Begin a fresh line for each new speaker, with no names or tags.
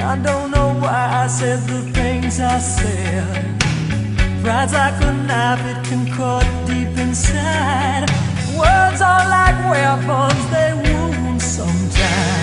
I don't know why I said the things I said. Pride's like a knife, it can cut deep inside. Words are like weapons, they wound sometimes.